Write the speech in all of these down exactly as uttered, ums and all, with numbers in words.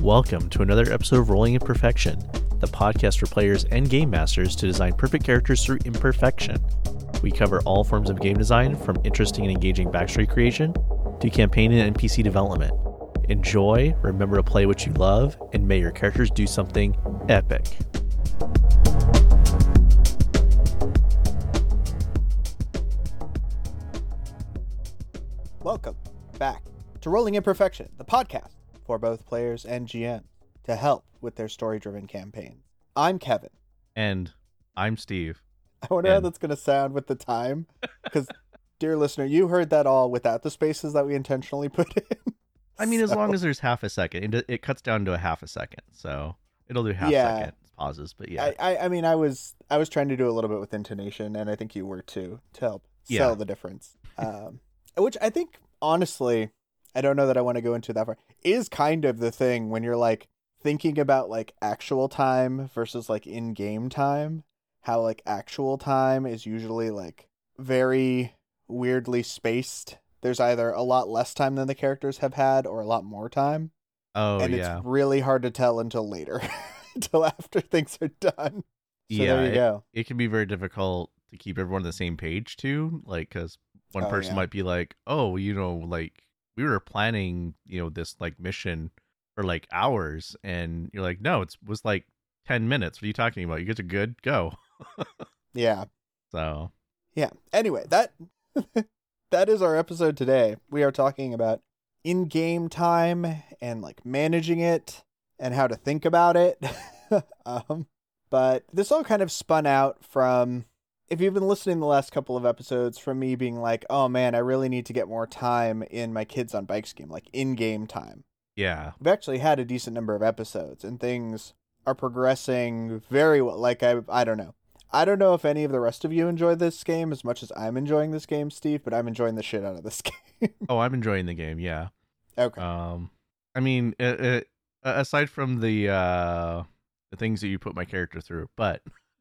Welcome to another episode of Rolling Imperfection, the podcast for players and game masters to design perfect characters through imperfection. We cover all forms of game design, from interesting and engaging backstory creation to campaign and N P C development. Enjoy, remember to play what you love, and may your characters do something epic. Welcome back to Rolling Imperfection, the podcast for both players and G Ms to help with their story-driven campaigns. I'm Kevin. And I'm Steve. I wonder and... how that's going to sound with the time, because, dear listener, you heard that all without the spaces that we intentionally put in. I mean, so... as long as there's half a second, it, it cuts down to a half a second, so it'll do half yeah. second pauses, but yeah. I, I, I mean, I was I was trying to do a little bit with intonation, and I think you were too, to help yeah. sell the difference. Um, which I think, honestly, I don't know that I want to go into that far, is kind of the thing when you're like thinking about like actual time versus like in-game time, how like actual time is usually like very weirdly spaced. There's either a lot less time than the characters have had or a lot more time. Oh, and yeah. it's really hard to tell until later, until after things are done. So yeah, there you it, go. It can be very difficult to keep everyone on the same page too, like, because one Oh, person yeah. might be like, oh, you know, like, we were planning, you know, this like mission for like hours, and you're like, no, it was like ten minutes. What are you talking about? You guys are good, go. Yeah. So Yeah. Anyway, that that is our episode today. We are talking about in-game time and like managing it and how to think about it. um, but this all kind of spun out from, if you've been listening the last couple of episodes, from me being like, oh man, I really need to get more time in my Kids on Bikes game, like in-game time. yeah, We've actually had a decent number of episodes and things are progressing very well. Like, I, I don't know. I don't know if any of the rest of you enjoy this game as much as I'm enjoying this game, Steve, but I'm enjoying the shit out of this game. oh, I'm enjoying the game. Yeah. Okay. Um, I mean, it, it, aside from the uh the things that you put my character through, but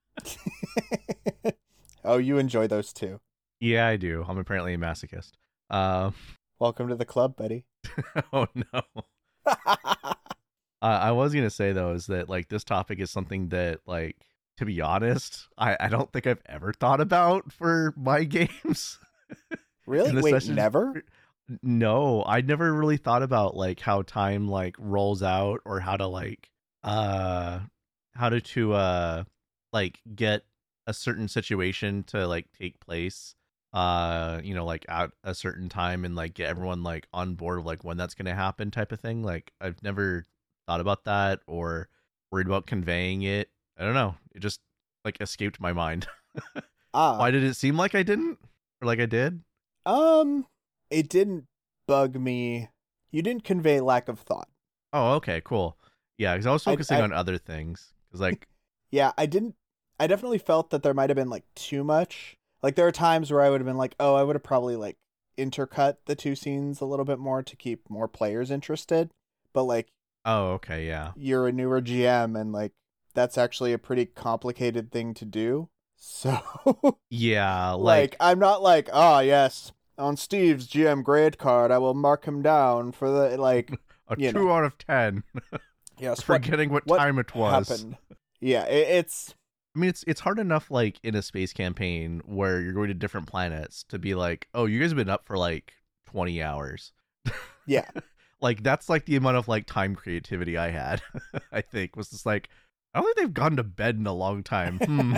Oh, you enjoy those too. yeah, I do. I'm apparently a masochist. Um, Welcome to the club, buddy. oh no. Uh, I was gonna say though is that like this topic is something that, like, to be honest, I, I don't think I've ever thought about for my games. Really? Wait, session. never? No, I never really thought about like how time like rolls out, or how to like uh how to to uh like get a certain situation to like take place uh you know, like at a certain time, and like get everyone like on board of like when that's gonna happen type of thing. Like, I've never thought about that or worried about conveying it. I don't know, it just like escaped my mind. Ah. Why did it seem like I didn't, or like I did? Um, it didn't bug me. You didn't convey lack of thought. Oh, okay, cool. Yeah, because I was I- focusing I- on other things. Because like, Yeah, I didn't. I definitely felt that there might have been like too much. Like, there are times where I would have been like, oh, I would have probably like intercut the two scenes a little bit more to keep more players interested. But like, oh, okay, yeah. you're a newer G M, and like that's actually a pretty complicated thing to do. So Yeah, like, like, I'm not like, oh yes, on Steve's G M grade card, I will mark him down for the like a you two know. out of ten. yes, Forgetting what, what time it was. happened. Yeah, it, it's I mean, it's it's hard enough, like, in a space campaign where you're going to different planets to be like, oh, you guys have been up for like twenty hours. yeah. Like, that's like the amount of like time creativity I had. I think was just like, I don't think they've gone to bed in a long time. Hmm.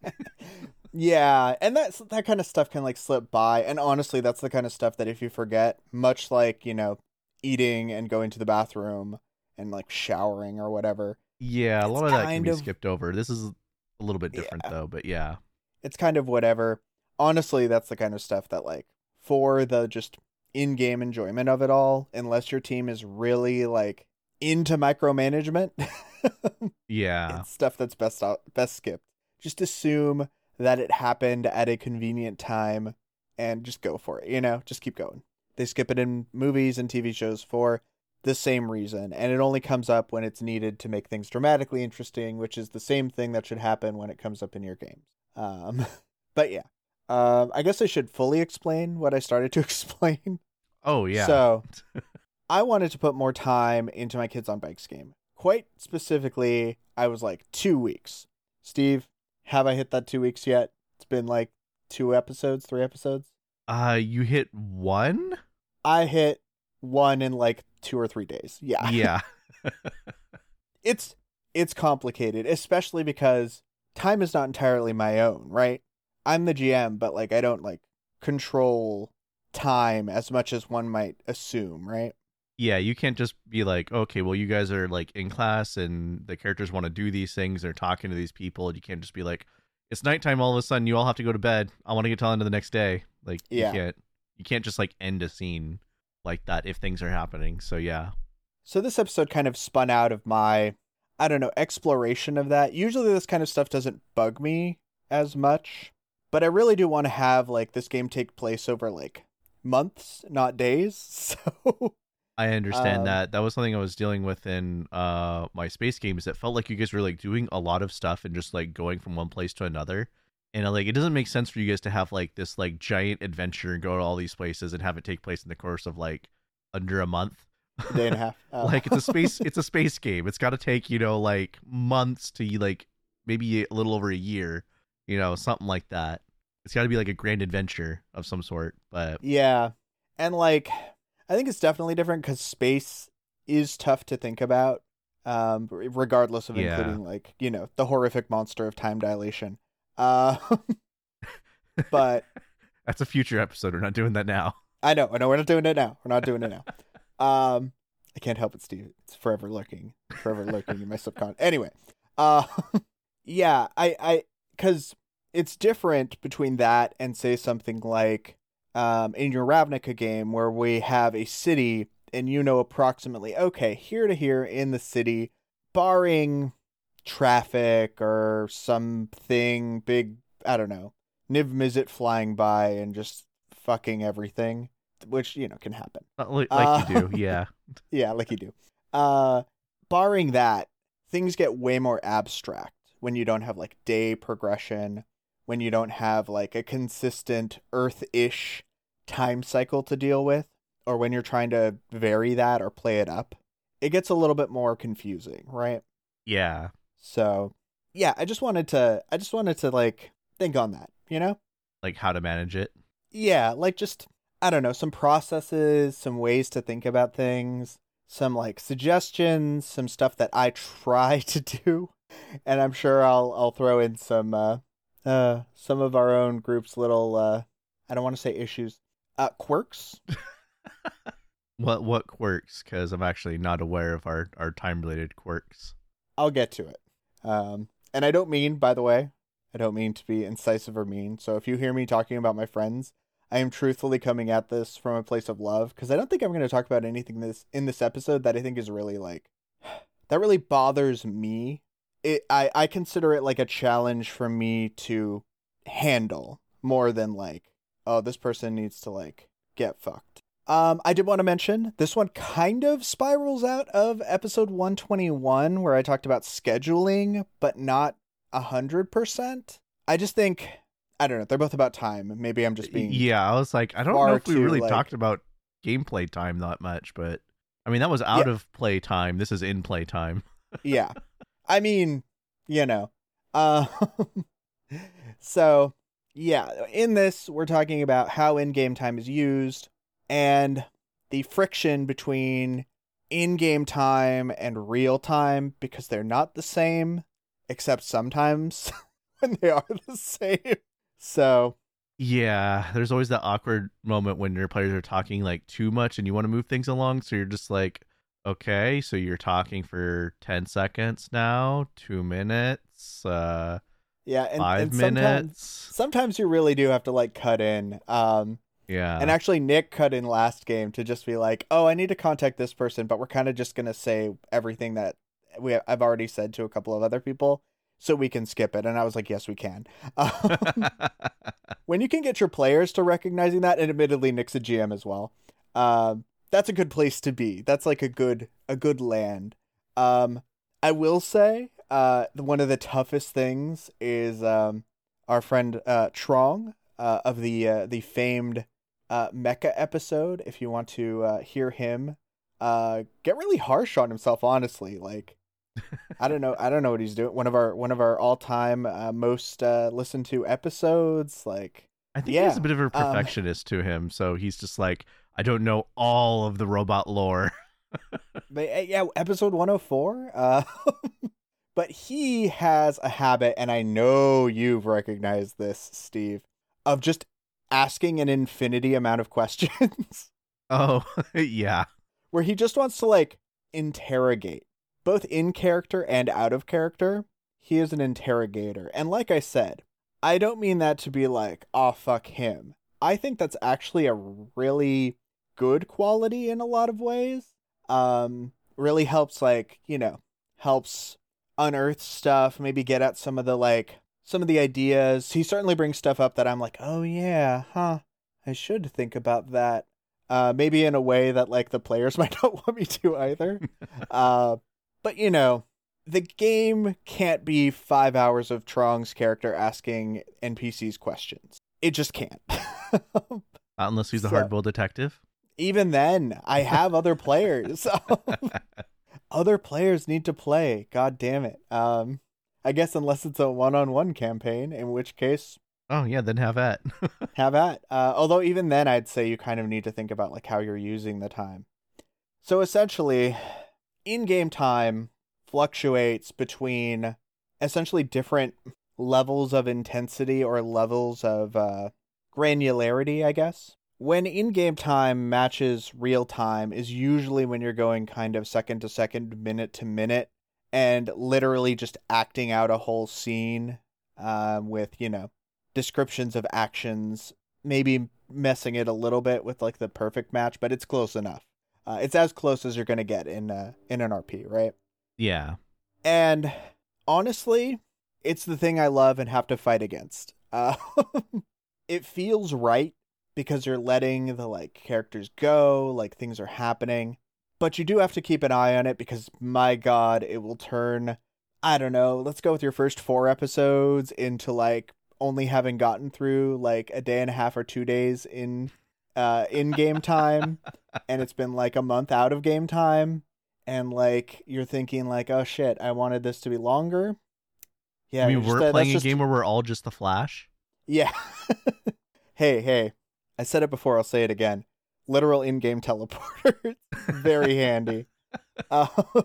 Yeah, and that's that kind of stuff can like slip by, and honestly, that's the kind of stuff that if you forget, much like, you know, eating and going to the bathroom and like showering or whatever, Yeah, a It's lot of that can kind be of- skipped over. This is a little bit different Yeah. though, but yeah. it's kind of whatever. Honestly, that's the kind of stuff that like for the just in-game enjoyment of it all, unless your team is really like into micromanagement, Yeah. it's stuff that's best out, best skipped. Just assume that it happened at a convenient time and just go for it, you know, just keep going. They skip it in movies and T V shows for the same reason, and it only comes up when it's needed to make things dramatically interesting, which is the same thing that should happen when it comes up in your games. Um, but yeah, um, I guess I should fully explain what I started to explain. Oh yeah. So I wanted to put more time into my Kids on Bikes game. Quite specifically, I was like two weeks. Steve, have I hit that two weeks yet? It's been like two episodes, three episodes. Uh, you hit one? I hit one in like two or three days. Yeah. Yeah. it's it's complicated, especially because time is not entirely my own, right? I'm the G M, but like I don't like control time as much as one might assume, right? Yeah, you can't just be like, okay, well, you guys are like in class and the characters want to do these things. They're talking to these people. And you can't just be like, it's nighttime. All of a sudden, you all have to go to bed. I want to get till into the next day. Like, Yeah. you can't, you can't just like end a scene like that if things are happening. So yeah. So this episode kind of spun out of my, I don't know, exploration of that. Usually this kind of stuff doesn't bug me as much, but I really do want to have like this game take place over like months, not days. So I understand Um, that. That was something I was dealing with in uh my space games. It felt like you guys were like doing a lot of stuff and just like going from one place to another. And uh, like it doesn't make sense for you guys to have like this like giant adventure and go to all these places and have it take place in the course of like under a month. a day and a half. Uh, Like it's a space it's a space game. It's got to take, you know, like months to like maybe a little over a year, you know, something like that. It's got to be like a grand adventure of some sort. But yeah. And like, I think it's definitely different because space is tough to think about, um, regardless of Yeah. including like, you know, the horrific monster of time dilation. Uh, but that's a future episode. We're not doing that now. I know, I know we're not doing it now. We're not doing it now. Um, I can't help it, Steve. It's forever lurking, forever lurking in my subconscious. Anyway, uh, yeah, I, I, because it's different between that and say something like, um, in your Ravnica game where we have a city and you know approximately, okay, here to here in the city, barring traffic or something big, I don't know, Niv Mizzet flying by and just fucking everything, which, you know, can happen. Uh, Like, like Uh, you do, yeah. Yeah, like you do. Uh, barring that, things get way more abstract when you don't have like day progression, when you don't have like a consistent Earth-ish time cycle to deal with, or when you're trying to vary that or play it up. It gets a little bit more confusing, right? Yeah. So, yeah, I just wanted to, I just wanted to like think on that, you know? Like how to manage it. Yeah, like just, I don't know, some processes, some ways to think about things, some like suggestions, some stuff that I try to do. And I'm sure I'll I'll throw in some uh uh some of our own group's little uh I don't want to say issues, uh quirks. What what quirks? Because I'm actually not aware of our, our time related quirks. I'll get to it. Um and I don't mean, by the way, I don't mean to be incisive or mean. So if you hear me talking about my friends, I am truthfully coming at this from a place of love, because I don't think I'm going to talk about anything this in this episode that I think is really like that really bothers me. It I I consider it like a challenge for me to handle more than like, oh, this person needs to like get fucked. Um, I did want to mention this one kind of spirals out of episode one twenty-one where I talked about scheduling, but not a hundred percent. I just think, I don't know, they're both about time. Maybe I'm just being Yeah, I was like, I don't know far if we too, really like- talked about gameplay time that much, but I mean, that was out Yeah. of play time. This is in play time. yeah. I mean, you know. Uh, so, yeah, in this, we're talking about how in-game time is used and the friction between in-game time and real time, because they're not the same, except sometimes when they are the same. So, Yeah, there's always that awkward moment when your players are talking like too much and you want to move things along, so you're just like, okay, so you're talking for ten seconds now, two minutes, uh, yeah, and, five and sometimes, minutes. sometimes you really do have to, like, cut in. Um, Yeah. And actually, Nick cut in last game to just be like, "Oh, I need to contact this person, but we're kind of just gonna say everything that we I've already said to a couple of other people, so we can skip it." And I was like, "Yes, we can." Um, when you can get your players to recognizing that, and admittedly, Nick's a G M as well, um, that's a good place to be. That's like a good a good land. Um, I will say, uh, one of the toughest things is um, our friend uh, Trong uh, of the uh, the famed. Uh, Mecha episode, if you want to uh, hear him uh, get really harsh on himself, honestly. Like, I don't know. I don't know what he's doing. One of our one of our all time uh, most uh, listened to episodes. Like, I think yeah, he's a bit of a um, perfectionist to him, so he's just like, I don't know all of the robot lore. but, uh, yeah, episode one oh four. Uh, but he has a habit, and I know you've recognized this, Steve, of just asking an infinity amount of questions. Oh, yeah. Where he just wants to, like, interrogate, both in character and out of character. He is an interrogator. And like I said, I don't mean that to be like, oh, fuck him. I think that's actually a really good quality in a lot of ways. Um, really helps, like, you know, helps unearth stuff, maybe get at some of the, like, some of the ideas. He certainly brings stuff up that I'm like, oh yeah, huh, I should think about that. Uh, maybe in a way that, like, the players might not want me to either. uh, but, you know, the game can't be five hours of Trong's character asking N P Cs questions. It just can't. Not unless he's a So- hardboiled detective. Even then, I have other players. Other players need to play. God damn it. Um, I guess unless it's a one-on-one campaign, in which case, Oh, yeah, then have at. have at. Uh, although even then, I'd say you kind of need to think about, like, how you're using the time. So essentially, in-game time fluctuates between essentially different levels of intensity or levels of uh, granularity, I guess. When in-game time matches real time is usually when you're going kind of second to second, minute to minute, and literally just acting out a whole scene um, with, you know, descriptions of actions, maybe messing it a little bit with, like, the perfect match, but it's close enough. Uh, it's as close as you're going to get in uh, in an R P, right? Yeah. And honestly, it's the thing I love and have to fight against. Uh, it feels right because you're letting the, like, characters go, like, things are happening. But you do have to keep an eye on it because, my God, it will turn, I don't know, let's go with your first four episodes into, like, only having gotten through, like, a day and a half or two days in uh, in-game time. And it's been, like, a month out of game time. And, like, you're thinking, like, oh, shit, I wanted this to be longer. Yeah, I mean, just, we're uh, playing a that's just- game where we're all just the Flash. Yeah. hey, hey. I said it before, I'll say it again. Literal in-game teleporters. Very handy. Um,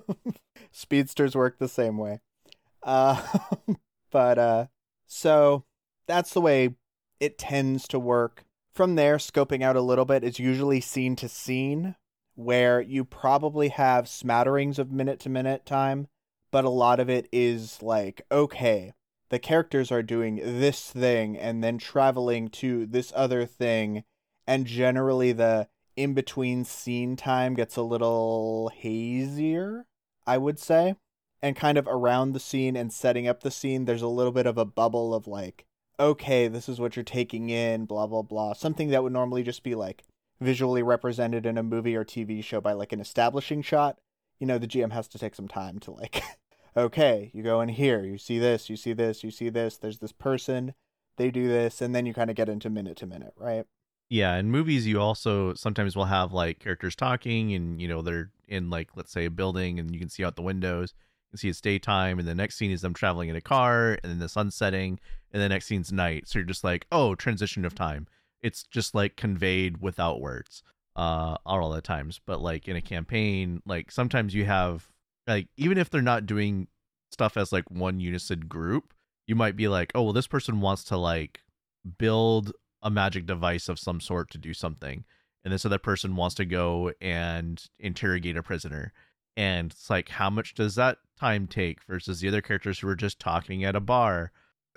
speedsters work the same way. Uh, but, uh, so that's the way it tends to work. From there, scoping out a little bit is usually scene to scene, where you probably have smatterings of minute-to-minute time, but a lot of it is like, okay, the characters are doing this thing and then traveling to this other thing, and generally the in-between scene time gets a little hazier, I would say. And kind of around the scene and setting up the scene, there's a little bit of a bubble of, like, okay, this is what you're taking in, blah, blah, blah. Something that would normally just be, like, visually represented in a movie or T V show by, like, an establishing shot. You know, the G M has to take some time to, like, okay, you go in here, you see this, you see this, you see this, there's this person, they do this, and then you kind of get into minute to minute, right? Yeah, in movies you also sometimes will have like characters talking and, you know, they're in, like, let's say a building and you can see out the windows. You can see it's daytime and the next scene is them traveling in a car and then the sun's setting and the next scene's night. So you're just like, oh, transition of time. It's just, like, conveyed without words uh all the times. But, like, in a campaign, like, sometimes you have, like, even if they're not doing stuff as, like, one unison group, you might be like, oh, well, this person wants to, like, build a magic device of some sort to do something, and this other person wants to go and interrogate a prisoner, and it's like, how much does that time take versus the other characters who are just talking at a bar?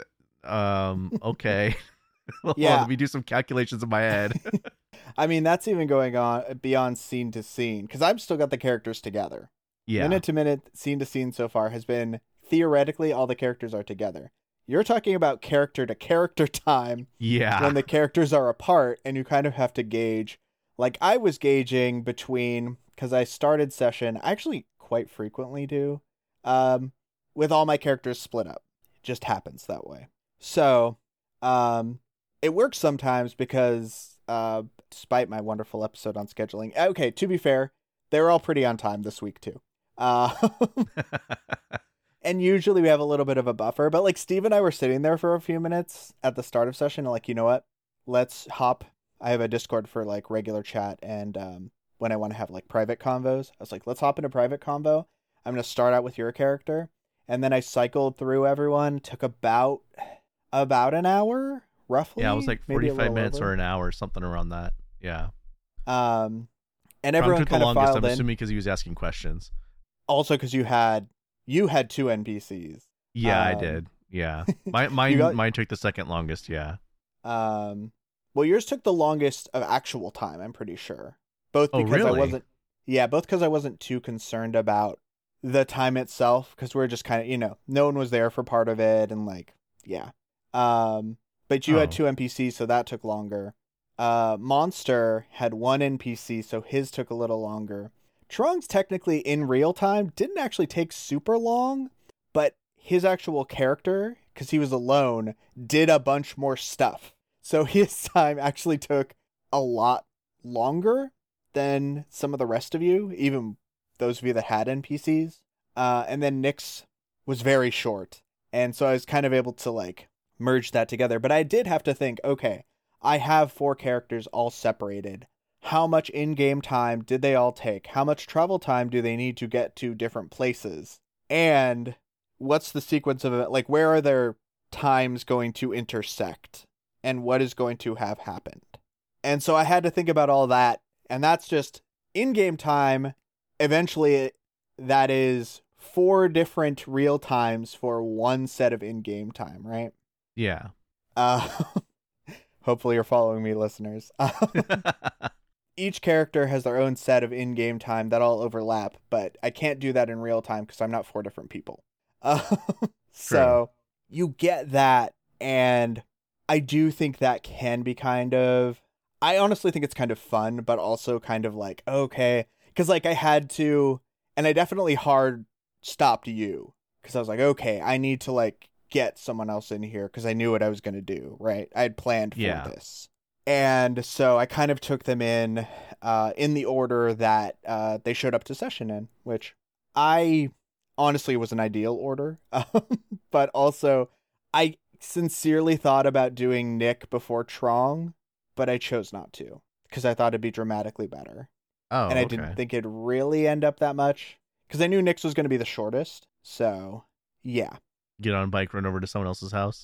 Um okay. Well, Yeah. let me do some calculations in my head. I mean, that's even going on beyond scene to scene, because I've still got the characters together. Yeah. Minute to minute, scene to scene so far has been, theoretically, all the characters are together. You're talking about character to character time Yeah. when the characters are apart, and you kind of have to gauge. Like, I was gauging between, because I started session, I actually quite frequently do, um, with all my characters split up. It just happens that way. So, um, it works sometimes because, uh, despite my wonderful episode on scheduling, okay, to be fair, they were all pretty on time this week too. Uh, and usually we have a little bit of a buffer, but like Steve and I were sitting there for a few minutes at the start of session and like, you know what? Let's hop. I have a Discord for like regular chat, and um, when I want to have like private convos, I was like, let's hop into private convo. I'm going to start out with your character. And then I cycled through everyone, took about about an hour, roughly. Yeah, it was like forty-five minutes over. Or an hour, something around that. Yeah. Um, and everyone took kind the of longest, filed I'm in. assuming because he was asking questions. Also, because you had you had two N P Cs. Yeah, um, I did. Yeah, my mine got, mine took the second longest. Yeah. Um, well, yours took the longest of actual time. I'm pretty sure. Both because oh, really? I wasn't. Yeah, both because I wasn't too concerned about the time itself, because we're just kind of, you know, no one was there for part of it, and like, yeah. Um, but you oh. had two N P Cs, so that took longer. Uh, Monster had one N P C, so his took a little longer. Trung's technically in real time didn't actually take super long, but his actual character, because he was alone, did a bunch more stuff. So his time actually took a lot longer than some of the rest of you, even those of you that had N P Cs. Uh, and then Nick's was very short. And so I was kind of able to like merge that together. But I did have to think, okay, I have four characters all separated. How much in-game time did they all take? How much travel time do they need to get to different places? And what's the sequence of it? Like, where are their times going to intersect? And what is going to have happened? And so I had to think about all that. And that's just in-game time. Eventually, that is four different real times for one set of in-game time, right? Yeah. Uh, hopefully you're following me, listeners. Each character has their own set of in-game time that all overlap, but I can't do that in real time because I'm not four different people. Uh, so you get that, and I do think that can be kind of... I honestly think it's kind of fun, but also kind of like, okay... Because, like, I had to, and I definitely hard stopped you. Because I was like, okay, I need to, like, get someone else in here. Because I knew what I was going to do, right? I had planned for yeah. this. And so I kind of took them in, uh, in the order that uh, they showed up to session in. Which I, honestly, was an ideal order. But also, I sincerely thought about doing Nick before Trong. But I chose not to. Because I thought it'd be dramatically better. Oh, and I okay. didn't think it'd really end up that much. Because I knew Nick's was going to be the shortest. So, yeah. Get on a bike, run over to someone else's house?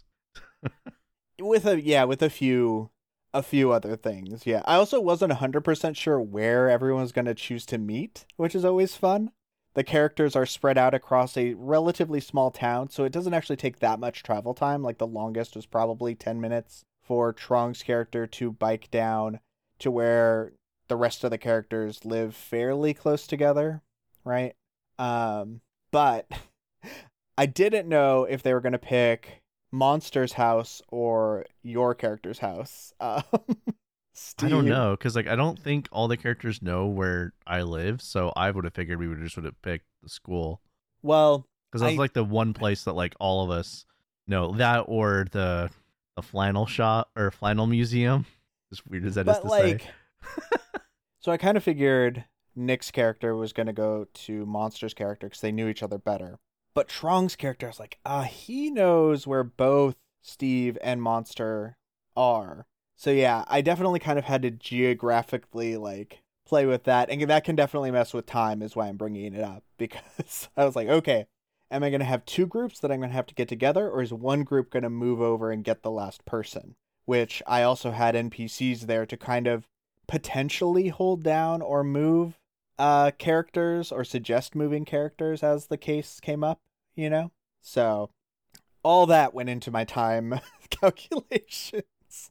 with a Yeah, with a few a few other things, yeah. I also wasn't one hundred percent sure where everyone was going to choose to meet, which is always fun. The characters are spread out across a relatively small town, so it doesn't actually take that much travel time. Like, the longest was probably ten minutes for Trong's character to bike down to where... the rest of the characters live fairly close together, right? Um, but I didn't know if they were going to pick Monster's house or your character's house. Um, I don't know, because like I don't think all the characters know where I live, so I would have figured we would just would have picked the school. Well, because that's I... like the one place that like all of us know, that or the the flannel shop or flannel museum. As weird as that but is to like... say. So I kind of figured Nick's character was going to go to Monster's character because they knew each other better. But Trong's character, I was like, ah, he knows where both Steve and Monster are. So yeah, I definitely kind of had to geographically like play with that. And that can definitely mess with time is why I'm bringing it up. Because I was like, okay, am I going to have two groups that I'm going to have to get together? Or is one group going to move over and get the last person? Which I also had N P Cs there to kind of potentially hold down or move uh characters or suggest moving characters as the case came up, you know? So all that went into my time calculations.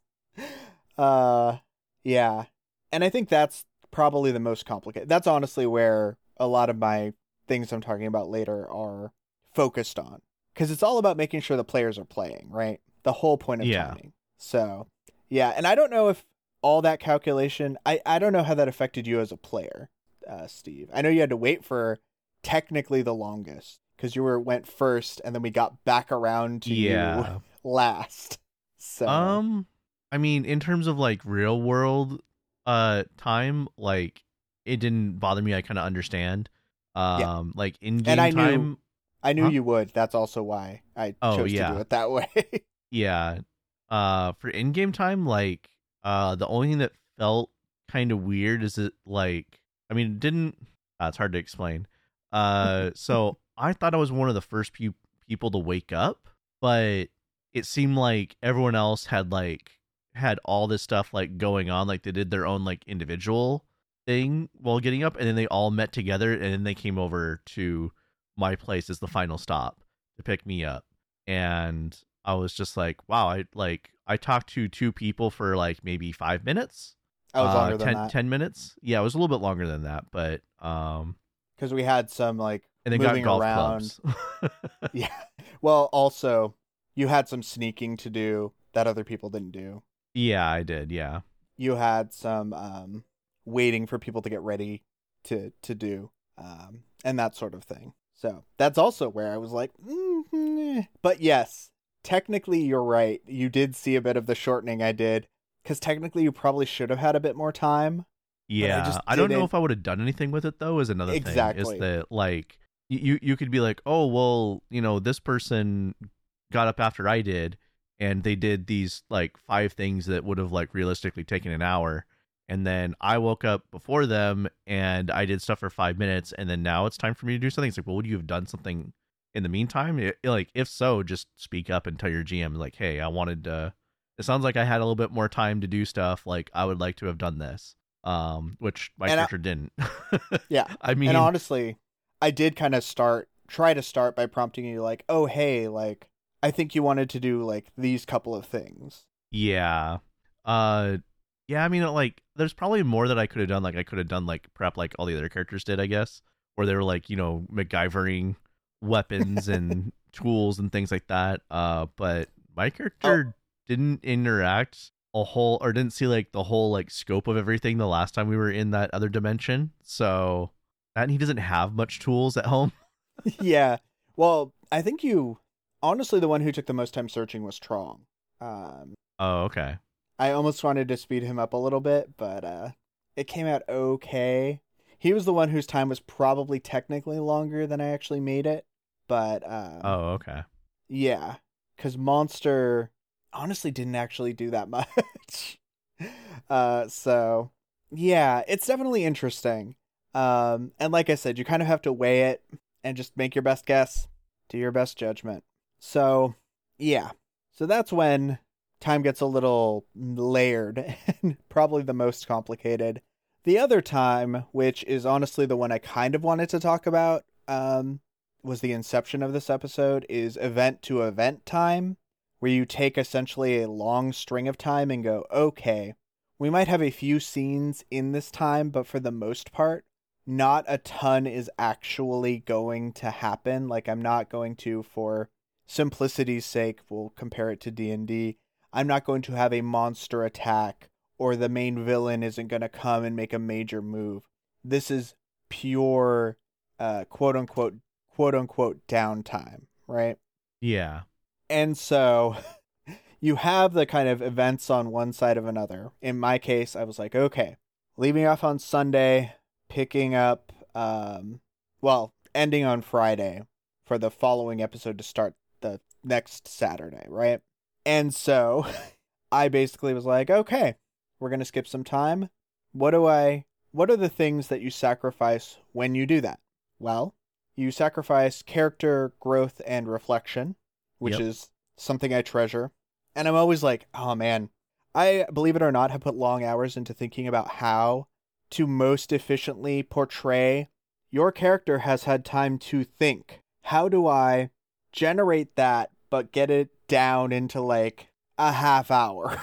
Uh yeah. And I think that's probably the most complicated. That's honestly where a lot of my things I'm talking about later are focused on. Because it's all about making sure the players are playing, right? The whole point of yeah. timing. So yeah, and I don't know if all that calculation, I, I don't know how that affected you as a player, uh, Steve. I know you had to wait for technically the longest because you were went first and then we got back around to yeah. you last. So um, I mean, in terms of like real world uh time, like it didn't bother me. I kind of understand. Yeah. Um, like in And I game knew time. I knew Huh? you would. That's also why I Oh chose to do yeah, it that way. yeah. Uh, for in game time, like uh, the only thing that felt kind of weird is it like I mean, it didn't. Uh, it's hard to explain. Uh, so I thought I was one of the first few people to wake up, but it seemed like everyone else had like had all this stuff like going on, like they did their own like individual thing while getting up, and then they all met together, and then they came over to my place as the final stop to pick me up. And I was just like, wow, I like I talked to two people for like maybe five minutes. I was Uh longer than ten, that ten minutes. Yeah, it was a little bit longer than that, but um because we had some like and then got moving golf around. clubs. Yeah. Well, also you had some sneaking to do that other people didn't do. Yeah, I did, yeah. You had some um, waiting for people to get ready to to do, um, and that sort of thing. So that's also where I was like, mm-hmm. But yes, technically you're right. You did see a bit of the shortening I did, because technically you probably should have had a bit more time. Yeah, I, just I don't know didn't. if I would have done anything with it though. Is another thing. Exactly. Is that like you you could be like, oh well, you know, this person got up after I did, and they did these like five things that would have like realistically taken an hour, and then I woke up before them and I did stuff for five minutes, and then now it's time for me to do something. It's like, well, would you have done something in the meantime? It, like, if so, just speak up and tell your G M like, hey, I wanted to. It sounds like I had a little bit more time to do stuff. Like, I would like to have done this. Um, which my And I- character didn't. Yeah. I mean, And honestly, I did kind of start, try to start by prompting you like, oh, hey, like, I think you wanted to do like these couple of things. yeah. Uh, yeah, I mean, like, there's probably more that I could have done. Like, I could have done, like, prep like all the other characters did, I guess. Where they were, like, you know, MacGyvering weapons and tools and things like that. Uh, but my character Oh. didn't interact a whole, or didn't see, like, the whole, like, scope of everything the last time we were in that other dimension. So, and he doesn't have much tools at home. Yeah. Well, I think you, honestly, the one who took the most time searching was Trong. Um, Oh, okay. I almost wanted to speed him up a little bit, but uh, it came out okay. He was the one whose time was probably technically longer than I actually made it. But um, Oh, okay. yeah, because Monster honestly didn't actually do that much. uh, so yeah, it's definitely interesting. Um, and like I said, you kind of have to weigh it and just make your best guess, do your best judgment. So yeah, so that's when time gets a little layered and probably the most complicated. The other time, which is honestly the one I kind of wanted to talk about, um, was the inception of this episode, is event to event time, where you take essentially a long string of time and go, okay, we might have a few scenes in this time, but for the most part, not a ton is actually going to happen. Like, I'm not going to, for simplicity's sake, we'll compare it to D and D, I'm not going to have a monster attack, or the main villain isn't going to come and make a major move. This is pure, uh, quote unquote, quote unquote downtime, right? Yeah. And so you have the kind of events on one side of another. In my case, I was like, okay, leaving off on Sunday, picking up, um, well, ending on Friday for the following episode to start the next Saturday, right? And so I basically was like, okay, we're going to skip some time. What do I, what are the things that you sacrifice when you do that? Well, you sacrifice character growth and reflection, which Yep. is something I treasure. And I'm always like, oh man, I, believe it or not, have put long hours into thinking about how to most efficiently portray your character has had time to think. How do I generate that, but get it down into like a half hour?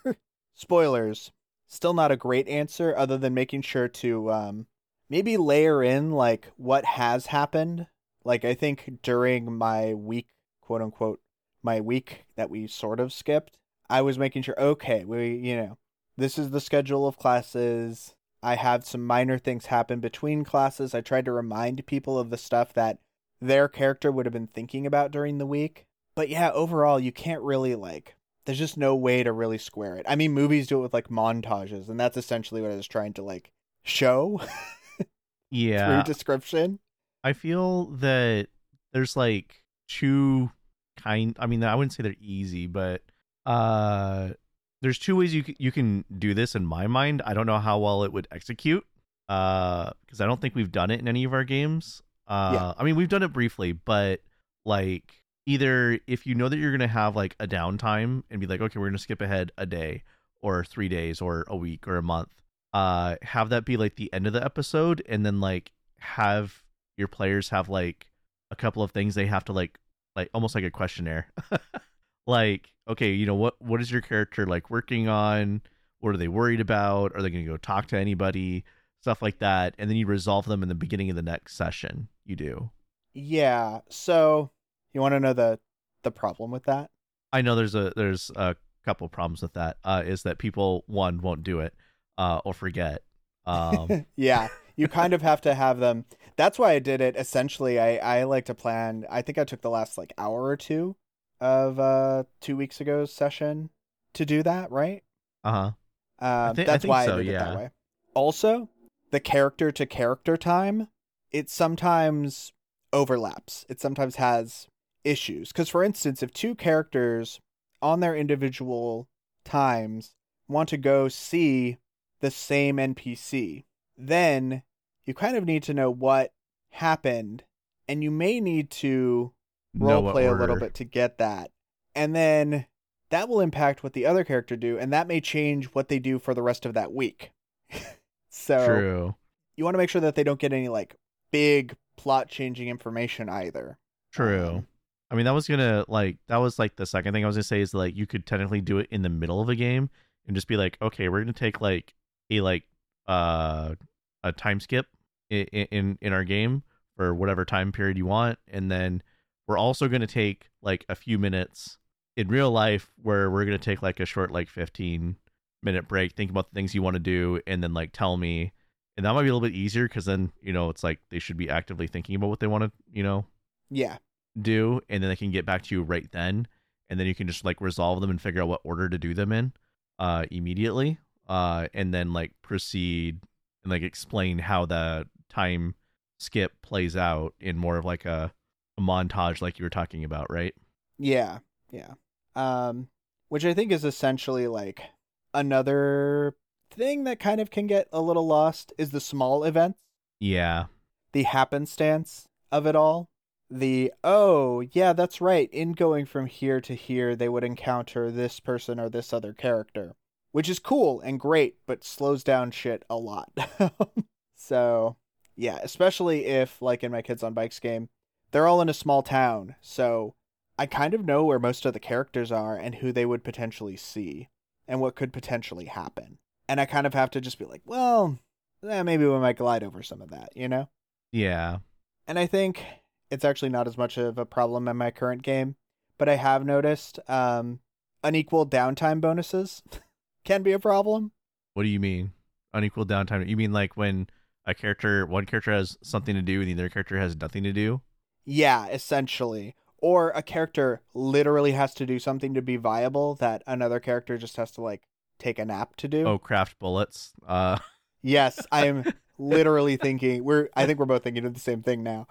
Spoilers. Still not a great answer, other than making sure to um, maybe layer in like what has happened. Like, I think during my week, quote unquote, my week that we sort of skipped, I was making sure, okay, we, you know, this is the schedule of classes. I have some minor things happen between classes. I tried to remind people of the stuff that their character would have been thinking about during the week. But yeah, overall, you can't really, like, there's just no way to really square it. I mean, movies do it with, like, montages, and that's essentially what I was trying to, like, show Yeah. through description. I feel that there's like two kind I mean I wouldn't say they're easy, but uh there's two ways you c- you can do this in my mind. I don't know how well it would execute uh because I don't think we've done it in any of our games. Yeah. Uh I mean we've done it briefly, but like either if you know that you're going to have like a downtime and be like okay, we're going to skip ahead a day or three days or a week or a month. Uh have that be like the end of the episode and then like have your players have like a couple of things they have to like like almost like a questionnaire. Like okay, you know what what is your character like working on, what are they worried about, are they going to go talk to anybody, stuff like that, and then you resolve them in the beginning of the next session you do. Yeah. So you want to know the the problem with that? I know there's a there's a couple problems with that. Uh is that people one won't do it uh or forget. um Yeah. You kind of have to have them. That's why I did it. Essentially, I I like to plan. I think I took the last like hour or two of uh two weeks ago's session to do that, right? uh-huh I Um, think I that's think why I so, did it that yeah. way. Also, the character to character time, it sometimes overlaps. It sometimes has issues. Because, for instance, if two characters on their individual times want to go see the same N P C, then you kind of need to know what happened, and you may need to Know role what play a little order. bit to get that. And then that will impact what the other character do, and that may change what they do for the rest of that week. So True. you want to make sure that they don't get any like big plot changing information either. True. Um, I mean, that was gonna like that was like the second thing I was gonna say is like you could technically do it in the middle of a game and just be like, okay, we're gonna take like a like uh a time skip in in in our game for whatever time period you want, and then we're also gonna take like a few minutes in real life where we're gonna take like a short like fifteen minute break, think about the things you want to do, and then like tell me. And that might be a little bit easier because then you know it's like they should be actively thinking about what they want to you know yeah. do, and then they can get back to you right then, and then you can just like resolve them and figure out what order to do them in uh immediately, uh and then like proceed and like explain how the time skip plays out in more of like a, a montage like you were talking about, right? Yeah. Yeah. Um, which I think is essentially like another thing that kind of can get a little lost is the small events, Yeah. the happenstance of it all. The, oh, yeah, that's right. In going from here to here, they would encounter this person or this other character, which is cool and great, but slows down shit a lot. So, yeah, especially if, like in my Kids on Bikes game, they're all in a small town. So I kind of know where most of the characters are and who they would potentially see and what could potentially happen. And I kind of have to just be like, well, eh, maybe we might glide over some of that, you know? Yeah. And I think it's actually not as much of a problem in my current game, but I have noticed um, unequal downtime bonuses can be a problem. What do you mean unequal downtime? You mean like when a character one character has something to do and the other character has nothing to do? Yeah, essentially. Or a character literally has to do something to be viable that another character just has to like take a nap to do. Oh, craft bullets. uh Yes, I am literally thinking we're I think we're both thinking of the same thing now.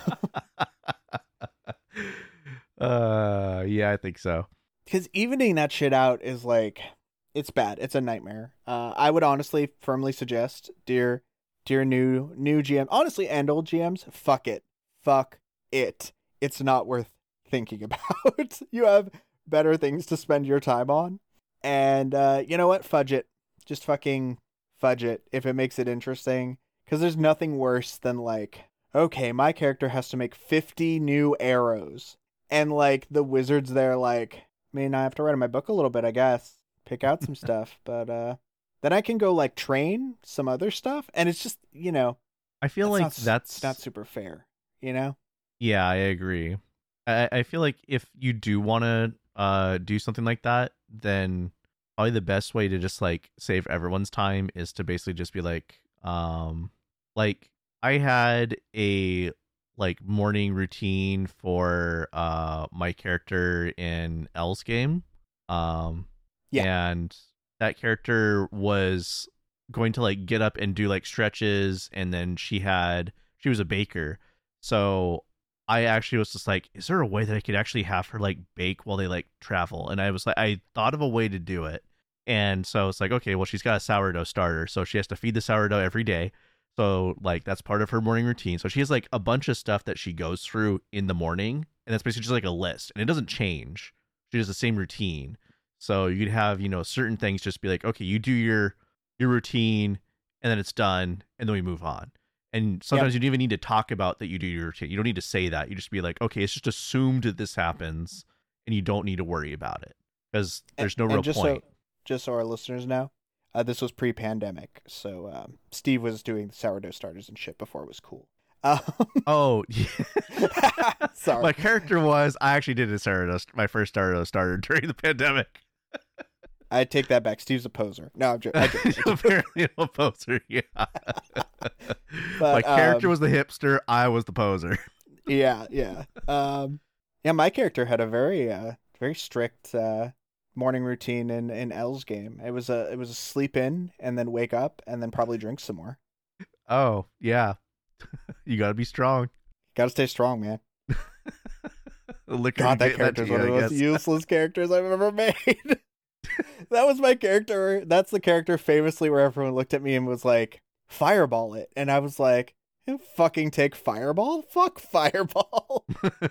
uh yeah, I think so. Because evening that shit out is like, it's bad. It's a nightmare. Uh, I would honestly firmly suggest, dear, dear new new G M, honestly, and old G Ms, fuck it, fuck it. It's not worth thinking about. You have better things to spend your time on, and uh, you know what? Fudge it. Just fucking fudge it if it makes it interesting. Because there's nothing worse than like, okay, my character has to make fifty new arrows. And like the wizards there, like, I mean, I have to write in my book a little bit, I guess. Pick out some stuff. But uh then I can go like train some other stuff. And it's just, you know, I feel that's like not, that's it's not super fair, you know? yeah, I agree. I, I feel like if you do want to uh do something like that, then probably the best way to just like save everyone's time is to basically just be like, um, like I had a like morning routine for uh my character in L's game, um, Yeah. and that character was going to like get up and do like stretches, and then she had she was a baker, so I actually was just like, is there a way that I could actually have her like bake while they like travel? And I was like, I thought of a way to do it, and so it's like, okay, well, she's got a sourdough starter, so she has to feed the sourdough every day. So like that's part of her morning routine. So she has like a bunch of stuff that she goes through in the morning, and that's basically just like a list, and it doesn't change. She does the same routine. So you could have, you know, certain things just be like, okay, you do your your routine, and then it's done, and then we move on. And sometimes Yep. you don't even need to talk about that you do your routine. You don't need to say that. You just be like, okay, it's just assumed that this happens, and you don't need to worry about it because there's no and, real and just point. So, just so our listeners know, uh, this was pre-pandemic, so um, Steve was doing the sourdough starters and shit before it was cool. Um, Oh, yeah. Sorry. My character was, I actually did a sourdough, my first sourdough starter during the pandemic. I take that back. Steve's a poser. No, I'm joking. Apparently a poser, yeah. But, My character um, was the hipster, I was the poser. Yeah, yeah. Um, yeah, my character had a very, uh, very strict uh, morning routine in in L's game. It was a it was a sleep in and then wake up and then probably drink some more. Oh, yeah. You gotta be strong. Got to stay strong, man. Liquor God, that can get character's to one of you, the I most guess. useless characters I've ever made. That was my character. That's the character famously where everyone looked at me and was like, "Fireball it," and I was like, "You fucking take Fireball? Fuck Fireball."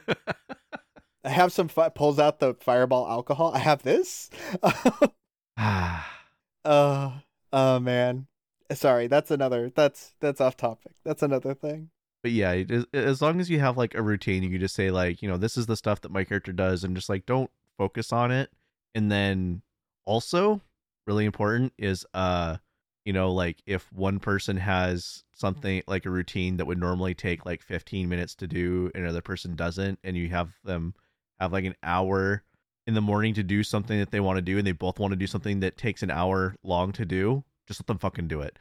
I have some fi- pulls out the Fireball alcohol. I have this. uh, oh man. Sorry, that's another. That's that's off topic. That's another thing. But yeah, it is- as long as you have like a routine, you can just say like, you know, this is the stuff that my character does, and just like don't focus on it. And then also, really important is uh, you know, like if one person has something like a routine that would normally take like fifteen minutes to do, and another person doesn't, and you have them have like an hour in the morning to do something that they want to do, and they both want to do something that takes an hour long to do, just let them fucking do it.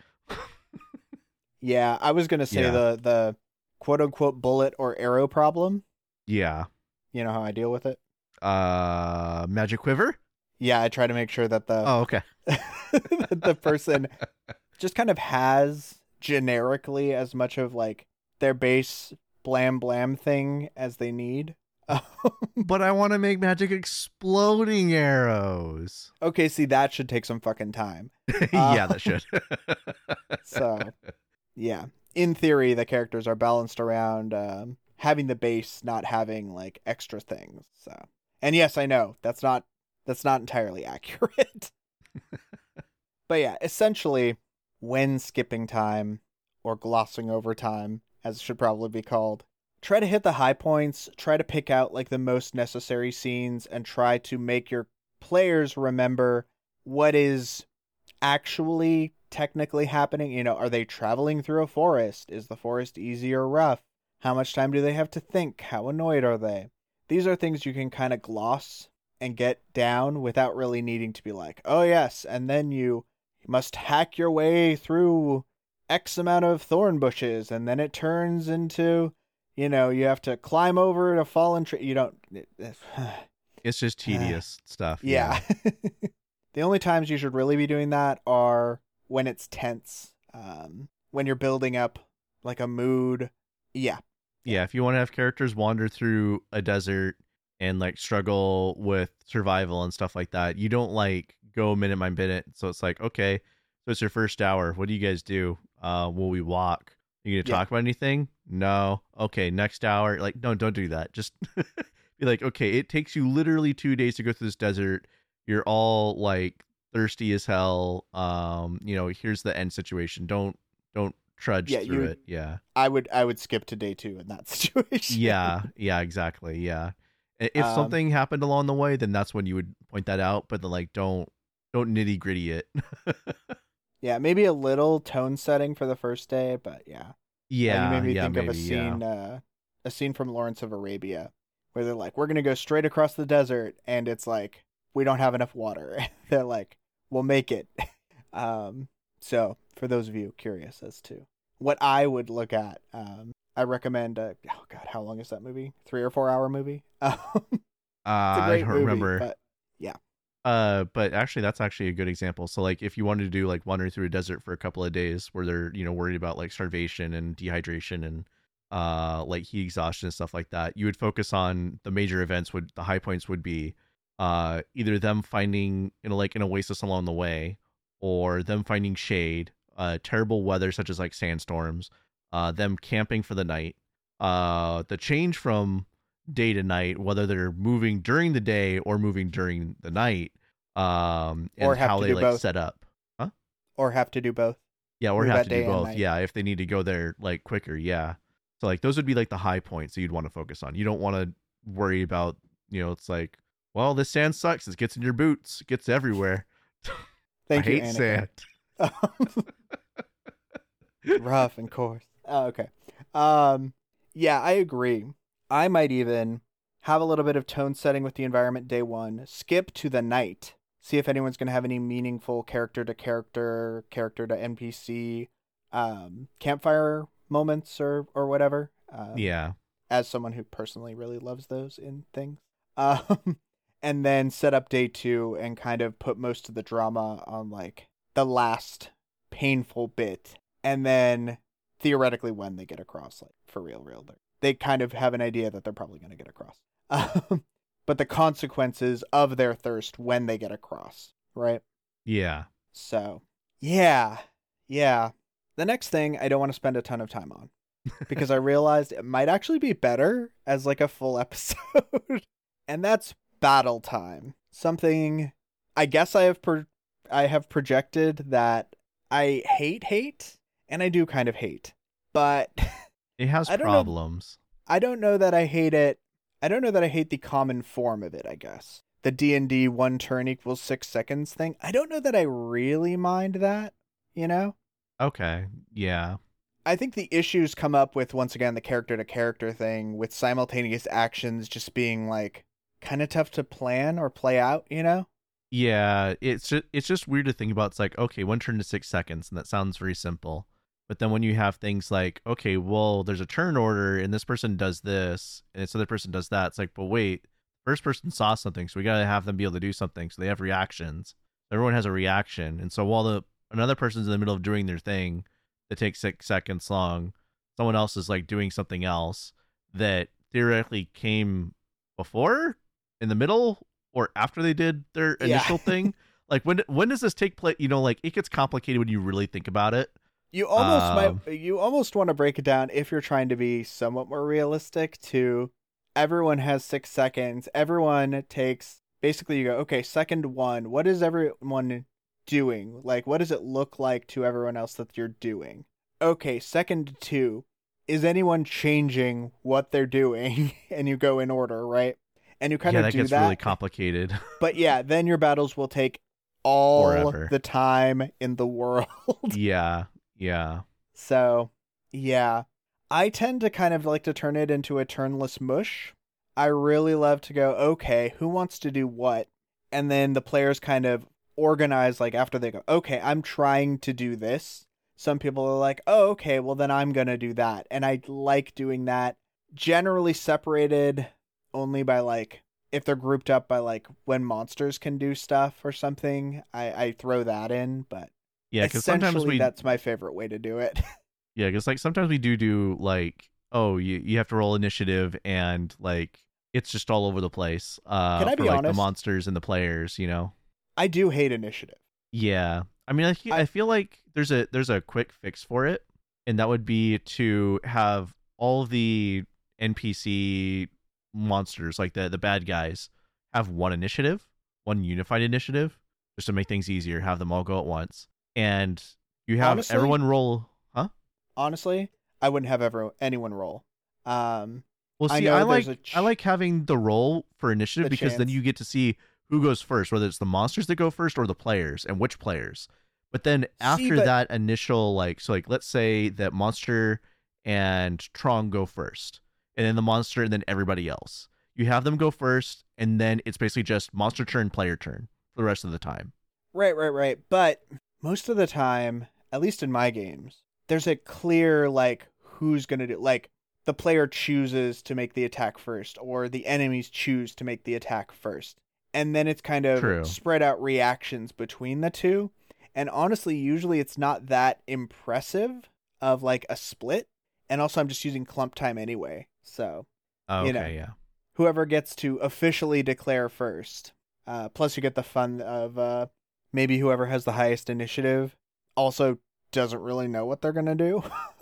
Yeah, I was gonna say Yeah. the the quote unquote bullet or arrow problem. Yeah. You know how I deal with it. Uh, Magic Quiver? Yeah, I try to make sure that the Oh, okay. that the person just kind of has generically as much of like their base blam blam thing as they need. But I want to make magic exploding arrows. Okay, see, that should take some fucking time. Yeah, that should. So, yeah. In theory, the characters are balanced around um, having the base, not having like extra things. So, and yes, I know that's not that's not entirely accurate. But yeah, essentially, when skipping time or glossing over time, as it should probably be called, try to hit the high points, try to pick out like the most necessary scenes, and try to make your players remember what is actually technically happening. You know, are they traveling through a forest? Is the forest easy or rough? How much time do they have to think? How annoyed are they? These are things you can kind of gloss and get down without really needing to be like, oh yes, and then you must hack your way through X amount of thorn bushes, and then it turns into, you know, you have to climb over a fallen tree. You don't. It's just tedious stuff. Yeah. The only times you should really be doing that are when it's tense, um, when you're building up like a mood. Yeah. Yeah, if you want to have characters wander through a desert and like struggle with survival and stuff like that, you don't like go minute by minute. So it's like, okay, so it's your first hour. What do you guys do? Uh, will we walk? Are you gonna Yeah. talk about anything? No. Okay, next hour. Like, no, don't do that. Just be like, okay, it takes you literally two days to go through this desert. You're all like thirsty as hell. Um, you know, here's the end situation. Don't don't trudge Yeah, through you- it. Yeah. I would I would skip to day two in that situation. Yeah, yeah, exactly. Yeah. I- If Um, something happened along the way, then that's when you would point that out, but then like don't don't nitty gritty it. Yeah, maybe a little tone setting for the first day, but yeah. Uh, Yeah, you made me yeah, think maybe, of a scene, yeah. uh, a scene from Lawrence of Arabia, where they're like, "We're gonna go straight across the desert," and it's like, "We don't have enough water." They're like, "We'll make it." um, so for those of you curious as to what I would look at, um, I recommend. Uh, oh God, how long is that movie? Three or four hour movie? Um, Uh, it's a I great don't movie, remember. but yeah, Uh, but actually, that's actually a good example. So, like, if you wanted to do like wandering through a desert for a couple of days, where they're you know worried about like starvation and dehydration and uh like heat exhaustion and stuff like that, you would focus on the major events. Would the high points would be uh either them finding you know like an oasis along the way, or them finding shade, uh terrible weather such as like sandstorms, uh them camping for the night, uh the change from day to night, whether they're moving during the day or moving during the night, um, Or and have how to they do like both. set up. Huh? Or have to do both. Yeah, or Move have at to do day and both. night. Yeah, if they need to go there like quicker. Yeah. So like those would be like the high points that you'd want to focus on. You don't want to worry about, you know, it's like, well, this sand sucks. It gets in your boots. It gets everywhere. Thank I you, hate Anakin. sand. Rough and coarse. Oh, okay. Um, yeah, I agree. I might even have a little bit of tone setting with the environment day one, skip to the night, see if anyone's going to have any meaningful character to character, character to N P C, um, campfire moments or, or whatever. Um, Yeah. As someone who personally really loves those in things. Um, and then set up day two and kind of put most of the drama on like the last painful bit. And then theoretically when they get across, like for real, real, they kind of have an idea that they're probably going to get across. Um, but the consequences of their thirst when they get across, right? Yeah. So, yeah, yeah. The next thing I don't want to spend a ton of time on because I realized it might actually be better as like a full episode. And that's battle time. Something I guess I have pro- I have projected that I hate hate and I do kind of hate. But It has I don't know- problems. I don't know that I hate it. I don't know that I hate the common form of it, I guess. The D and D one turn equals six seconds thing. I don't know that I really mind that, you know? Okay. Yeah. I think the issues come up with, once again, the character to character thing with simultaneous actions just being like kind of tough to plan or play out, you know? Yeah, it's just, it's just weird to think about. It's like, okay, one turn to six seconds, and that sounds very simple. But then when you have things like, okay, well, there's a turn order, and this person does this, and this other person does that, it's like, but wait, first person saw something, so we gotta have them be able to do something, so they have reactions. Everyone has a reaction, and so while the another person's in the middle of doing their thing that takes six seconds long, someone else is like doing something else that theoretically came before, in the middle, or after they did their Yeah. initial thing. Like when when does this take place? You know, like it gets complicated when you really think about it. You almost Um, might you almost want to break it down if you're trying to be somewhat more realistic to everyone has six seconds. Everyone takes basically you go, okay, second one, what is everyone doing? Like what does it look like to everyone else that you're doing? Okay, second two, is anyone changing what they're doing? And you go in order, right? And you kind yeah, of that do gets that. really complicated. But yeah, then your battles will take all Forever. the time in the world. yeah, yeah, So, yeah. I tend to kind of like to turn it into a turnless mush. I really love to go, okay, who wants to do what? And then the players kind of organize, like, after they go, okay, I'm trying to do this. Some people are like, oh, okay, well, then I'm going to do that. And I like doing that. Generally separated only by, like, if they're grouped up by, like, when monsters can do stuff or something, I, I throw that in, but yeah. Because sometimes essentially we, that's my favorite way to do it. yeah, because like sometimes we do do like, oh, you you have to roll initiative, and like it's just all over the place. Uh, Can I for be like the honest? monsters and the players, you know. I do hate initiative. Yeah, I mean, I, fe- I- I feel like there's a there's a quick fix for it, and that would be to have all of the N P C monsters, like the the bad guys, have one initiative, one unified initiative, just to make things easier. Have them all go at once, and you have Honestly? everyone roll. Huh? Honestly, I wouldn't have ever anyone roll. Um, Well, I see, know I, there's like a ch- I like having the roll for initiative the because then chance. you get to see who goes first, whether it's the monsters that go first or the players, and which players. But then after but- that initial, like, so like let's say that monster and Trong go first, and then the monster, and then everybody else. You have them go first, and then it's basically just monster turn, player turn for the rest of the time. Right, right, right. But most of the time, at least in my games, there's a clear like who's gonna do. Like the player chooses to make the attack first, or the enemies choose to make the attack first. and then it's kind of True. spread out reactions between the two. And honestly, usually it's not that impressive of like a split. And also I'm just using clump time anyway. So, Oh, you okay, know, yeah. whoever gets to officially declare first. Uh, plus you get the fun of uh, maybe whoever has the highest initiative also doesn't really know what they're going to do.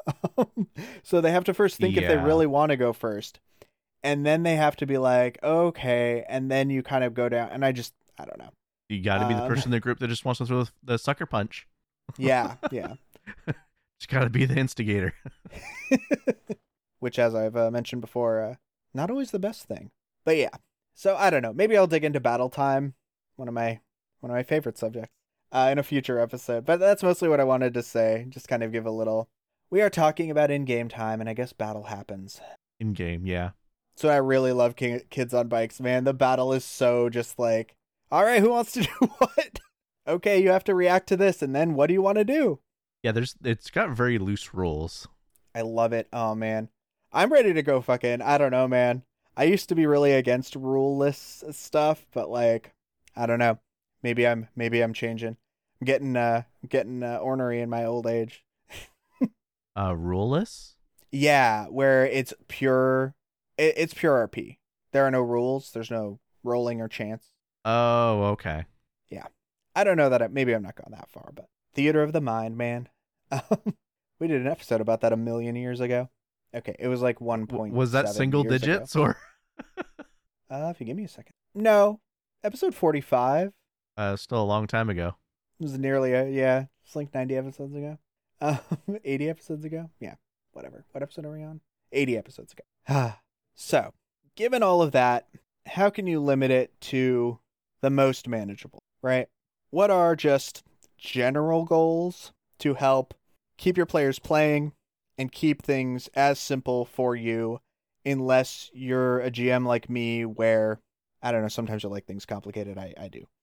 So they have to first think if they Yeah. really want to go first. And then they have to be like, okay. And then you kind of go down. And I just, I don't know. You got to be the Um, person in the group that just wants to throw the, the sucker punch. Yeah, yeah. Just got to be the instigator. Which, as I've uh, mentioned before, uh, not always the best thing. But yeah. So I don't know. Maybe I'll dig into battle time, one of my one of my favorite subjects, uh, in a future episode. But that's mostly what I wanted to say. Just kind of give a little. We are talking about in-game time, and I guess battle happens. In game, yeah. So I really love King- Kids on Bikes, man. The battle is so just like, all right, who wants to do what? Okay, you have to react to this, and then what do you want to do? Yeah, there's it's got very loose rules. I love it. Oh man, I'm ready to go. Fucking, I don't know, man. I used to be really against ruleless stuff, but like, I don't know. Maybe I'm maybe I'm changing. I'm getting uh getting uh, ornery in my old age. Uh, ruleless? Yeah, where it's pure. It, it's pure R P. There are no rules. There's no rolling or chance. Oh, okay. I don't know that. I, maybe I'm not going that far, but theater of the mind, man. Um, we did an episode about that a million years ago. Okay, it was like one point. Was that single digits or? Uh, if you give me a second. No, episode forty-five. Uh, still a long time ago. It was nearly a yeah. It's like ninety episodes ago. Um, eighty episodes ago. Yeah, whatever. What episode are we on? Eighty episodes ago. So, given all of that, how can you limit it to the most manageable? Right. What are just general goals to help keep your players playing and keep things as simple for you, unless you're a G M like me where, I don't know, sometimes you like things complicated. I, I do.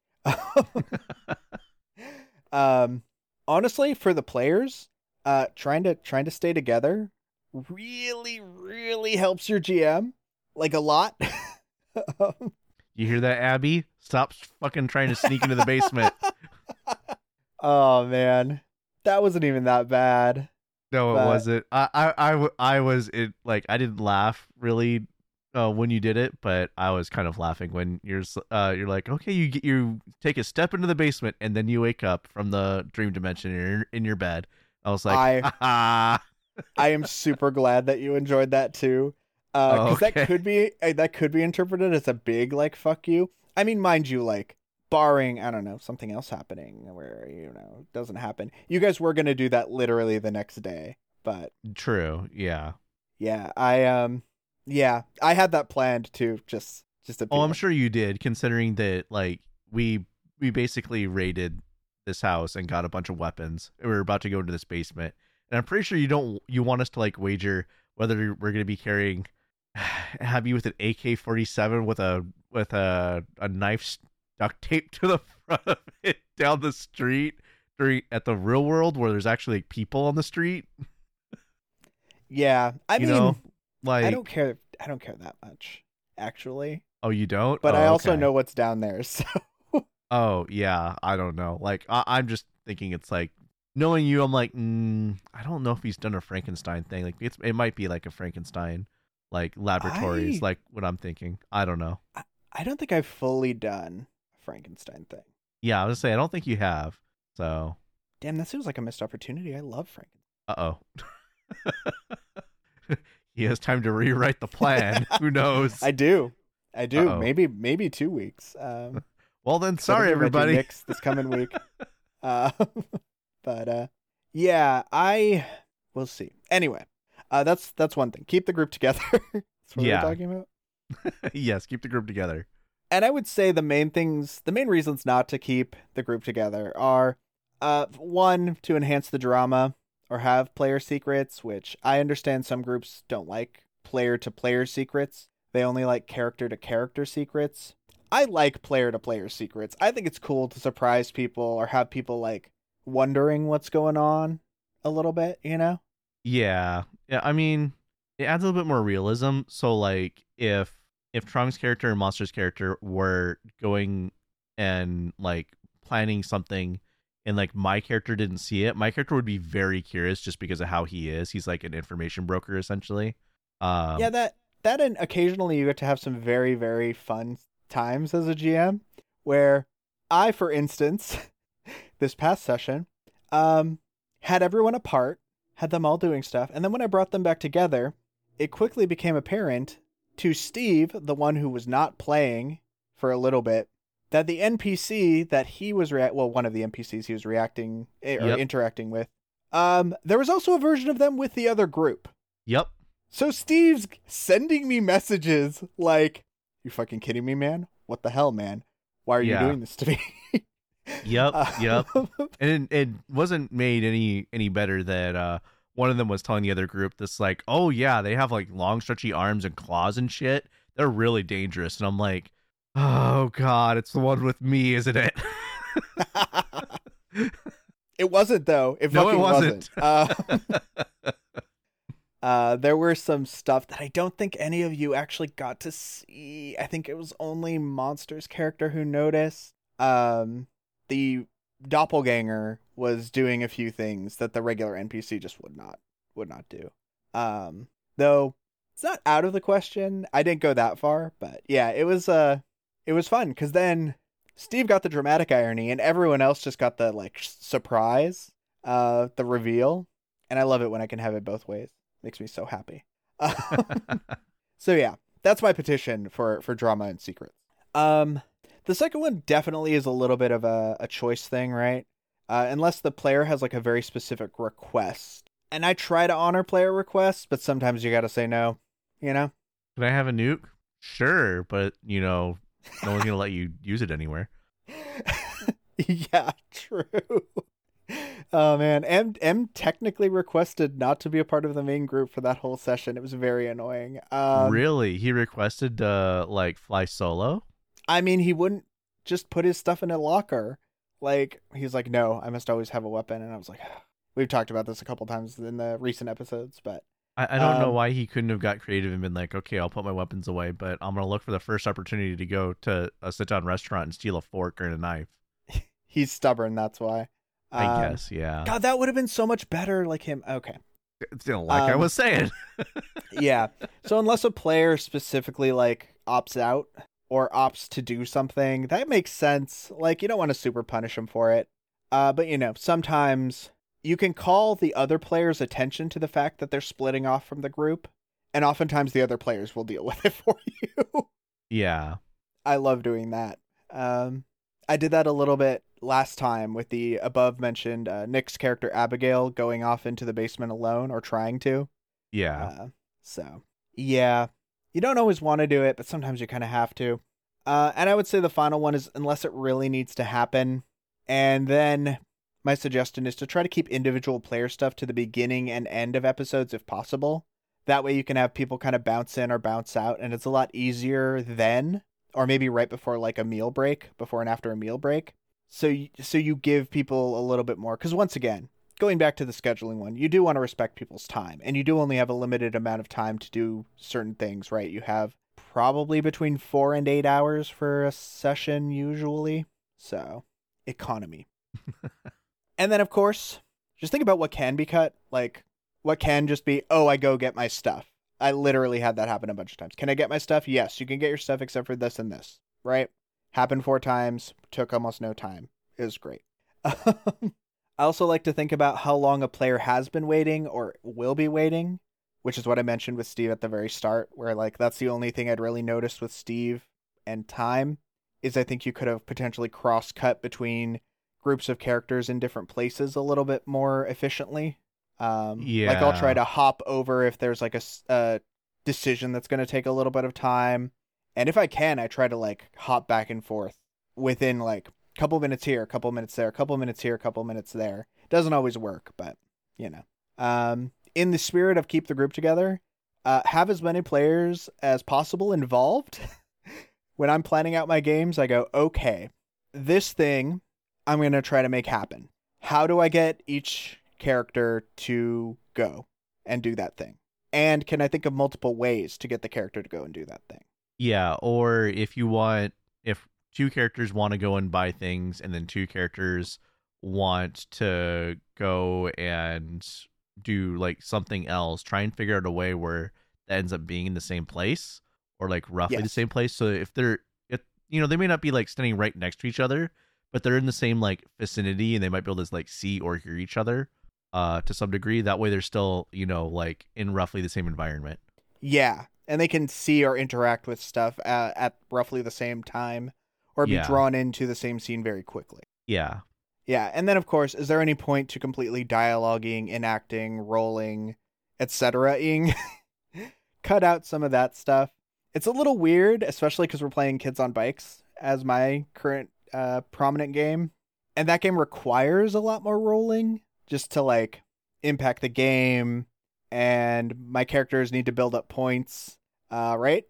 um, honestly, for the players, uh, trying to trying to stay together really, really helps your G M, like a lot. um, You hear that, Abby? Stop fucking trying to sneak into the basement. Oh man, that wasn't even that bad. No, But- it wasn't. I, I, I, w- I was it like I didn't laugh really uh, when you did it, but I was kind of laughing when you're s- uh you're like, okay, you get you take a step into the basement and then you wake up from the dream dimension and you're in your bed. I was like, I- ha ha. I am super glad that you enjoyed that too, because Oh, okay. that could be uh, that could be interpreted as a big like fuck you. I mean, mind you, like barring I don't know something else happening where you know it doesn't happen. You guys were gonna do that literally the next day, but True, yeah. yeah, I um yeah I had that planned too. Just just to be Oh, I'm like- sure you did, considering that like we we basically raided this house and got a bunch of weapons. We were about to go into this basement, and I'm pretty sure you don't you want us to like wager whether we're going to be carrying have you with an A K forty-seven with a with a a knife duct taped to the front of it down the street during at the real world where there's actually like, people on the street. Yeah, I you mean, know, like I don't care. I don't care that much, actually. oh, you don't, But Oh, I also okay. know what's down there. So Oh yeah, I don't know. Like I, I'm just thinking it's like knowing you. I'm like, mm, I don't know if he's done a Frankenstein thing. Like it's it might be like a Frankenstein like laboratories. I- Like what I'm thinking. I don't know. I don't think I've fully done a Frankenstein thing. Yeah, I was gonna say I don't think you have. So Damn, that seems like a missed opportunity. I love Frankenstein. uh oh. He has time to rewrite the plan. Who knows? I do. I do. Uh-oh. Maybe maybe two weeks. Um, well then, so I sorry think we're gonna do everybody. Mix this coming week. Uh, but uh, yeah, I we'll see. Anyway, uh, that's that's one thing. Keep the group together. That's what Yeah. we're talking about. Yes, keep the group together. And I would say the main things, the main reasons not to keep the group together are, uh, one, to enhance the drama or have player secrets, which I understand some groups don't like player to player secrets. They only like character to character secrets. I like player to player secrets. I think it's cool to surprise people or have people like wondering what's going on a little bit, you know? Yeah. Yeah, I mean, it adds a little bit more realism. So like if if Trung's character and Monster's character were going and like planning something and like my character didn't see it, my character would be very curious just because of how he is. He's like an information broker essentially. Um, Yeah, that that and occasionally you get to have some very, very fun times as a G M where I, for instance, this past session, um, had everyone apart, had them all doing stuff, and then when I brought them back together, it quickly became apparent to Steve, the one who was not playing for a little bit, that the N P C that he was rea- well, one of the N P Cs he was reacting eh, or Yep. interacting with, um, there was also a version of them with the other group. Yep. So Steve's sending me messages like, "You fucking kidding me, man? What the hell, man? Why are Yeah. you doing this to me?" Yep. Uh, Yep. And it, it wasn't made any any better that uh one of them was telling the other group this like, oh yeah, they have like long stretchy arms and claws and shit. They're really dangerous. And I'm like, oh god, it's the one with me, isn't it? It wasn't though. It No, it fucking wasn't. wasn't. Uh, uh, there were some stuff that I don't think any of you actually got to see. I think it was only Monster's character who noticed. Um, the doppelganger was doing a few things that the regular N P C just would not would not do. Um, though it's not out of the question. I didn't go that far, but yeah, it was uh it was fun because then Steve got the dramatic irony and everyone else just got the like surprise, uh, the reveal, and I love it when I can have it both ways. Makes me so happy. So yeah, that's my petition for for drama and secrets. Um, the second one definitely is a little bit of a, a choice thing, right? Uh, unless the player has like a very specific request, and I try to honor player requests, but sometimes you got to say no. You know. Can I have a nuke? Sure, but you know, no one's gonna let you use it anywhere. Yeah, true. Oh man, M M technically requested not to be a part of the main group for that whole session. It was very annoying. Um, Really? He requested to like fly solo? I mean, he wouldn't just put his stuff in a locker. Like he's like, no, I must always have a weapon. And I was like, we've talked about this a couple times in the recent episodes, but I, I don't know Um, why he couldn't have got creative and been like, okay, I'll put my weapons away, but I'm gonna look for the first opportunity to go to a sit down restaurant and steal a fork or a knife. he's stubborn. That's why. I Um, guess, yeah. God, that would have been so much better. Like him. Okay. You know, like I um, was saying. Yeah. So unless a player specifically like opts out or opts to do something, that makes sense. Like you don't want to super punish them for it. Uh, but you know, sometimes you can call the other player's attention to the fact that they're splitting off from the group, and oftentimes the other players will deal with it for you. Yeah. I love doing that. Um, I did that a little bit last time with the above mentioned uh, Nick's character Abigail going off into the basement alone or trying to. Yeah. Uh, so, yeah, you don't always want to do it, but sometimes you kind of have to. Uh, and I would say the final one is unless it really needs to happen. And then my suggestion is to try to keep individual player stuff to the beginning and end of episodes if possible. That way you can have people kind of bounce in or bounce out, and it's a lot easier then, or maybe right before like a meal break, before and after a meal break. So, you, so you give people a little bit more, because once again, going back to the scheduling one, you do want to respect people's time, and you do only have a limited amount of time to do certain things, right? You have probably between four and eight hours for a session usually. So, economy. And then, of course, just think about what can be cut. Like, what can just be, oh, I go get my stuff. I literally had that happen a bunch of times. Can I get my stuff? Yes, you can get your stuff except for this and this, right? Happened four times, took almost no time. It was great. I also like to think about how long a player has been waiting or will be waiting, which is what I mentioned with Steve at the very start, where like that's the only thing I'd really noticed with Steve and time is I think you could have potentially cross-cut between groups of characters in different places a little bit more efficiently. Um, Like I'll try Yeah. to hop over if there's like a, s- a decision that's going to take a little bit of time. And if I can, I try to like hop back and forth within like a couple minutes here, a couple minutes there, a couple minutes here, a couple minutes there. Doesn't always work, but you know. Um, in the spirit of keep the group together, uh, have as many players as possible involved. When I'm planning out my games, I go, okay, this thing I'm going to try to make happen. How do I get each character to go and do that thing? And can I think of multiple ways to get the character to go and do that thing? Yeah, or if you want, if two characters want to go and buy things, and then two characters want to go and do like something else, try and figure out a way where that ends up being in the same place or like roughly Yes. the same place. So if they're, if, you know, they may not be like standing right next to each other, but they're in the same like vicinity, and they might be able to like see or hear each other uh to some degree. That way they're still, you know, like in roughly the same environment. Yeah, and they can see or interact with stuff at, at roughly the same time, or be Yeah. drawn into the same scene very quickly. Yeah. Yeah, and then of course, is there any point to completely dialoguing, enacting, rolling, et cetera-ing? Cut out some of that stuff. It's a little weird, especially because we're playing Kids on Bikes as my current uh, prominent game, and that game requires a lot more rolling just to like impact the game, and my characters need to build up points, uh, right?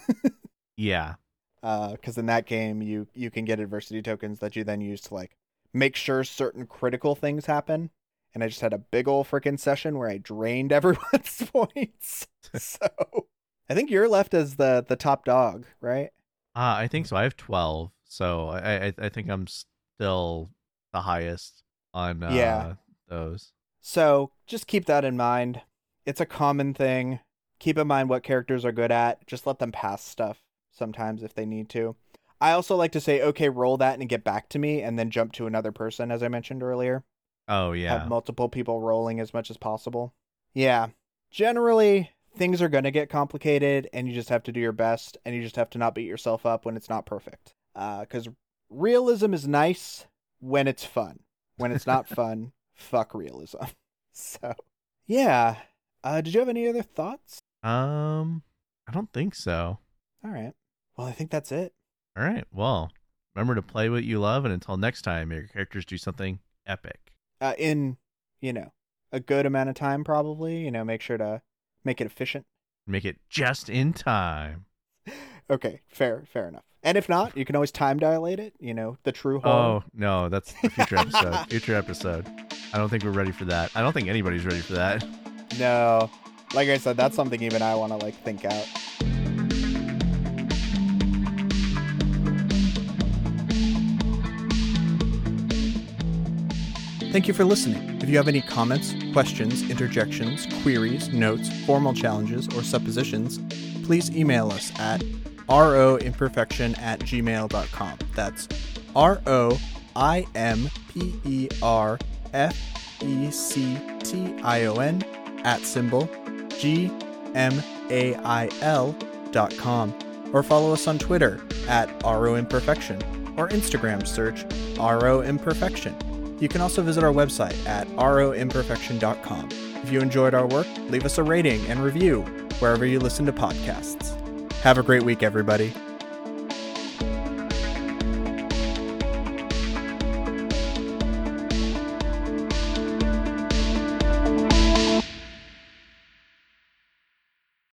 Yeah. Because uh, in that game, you you can get adversity tokens that you then use to like make sure certain critical things happen. And I just had a big ol' freaking session where I drained everyone's points. So I think you're left as the the top dog, right? Uh, I think so. I have twelve, so I I, I think I'm still the highest on uh, Yeah. those. So just keep that in mind. It's a common thing. Keep in mind what characters are good at. Just let them pass stuff sometimes if they need to. I also like to say, okay, roll that and get back to me, and then jump to another person, as I mentioned earlier. Oh yeah. Have multiple people rolling as much as possible. Yeah. Generally, things are going to get complicated, and you just have to do your best, and you just have to not beat yourself up when it's not perfect. Because uh, realism is nice when it's fun. When it's not fun, fuck realism. So, yeah. Uh, did you have any other thoughts? Um, I don't think so. All right. Well, I think that's it. All right. Well, remember to play what you love, and until next time, your characters do something epic. Uh, in, you know, a good amount of time, probably. You know, make sure to make it efficient. Make it just in time. Okay, fair, fair enough. And if not, you can always time dilate it. You know, the true horror. Oh no, that's the future episode. Future episode. I don't think we're ready for that. I don't think anybody's ready for that. No, like I said, that's something even I want to like think out. Thank you for listening. If you have any comments, questions, interjections, queries, notes, formal challenges, or suppositions, please email us at roimperfection at gmail dot com. That's R O I M P E R F E C T I O N at symbol G M A I L dot com. Or follow us on Twitter at roimperfection or Instagram search roimperfection. You can also visit our website at roimperfection dot com. If you enjoyed our work, leave us a rating and review wherever you listen to podcasts. Have a great week, everybody.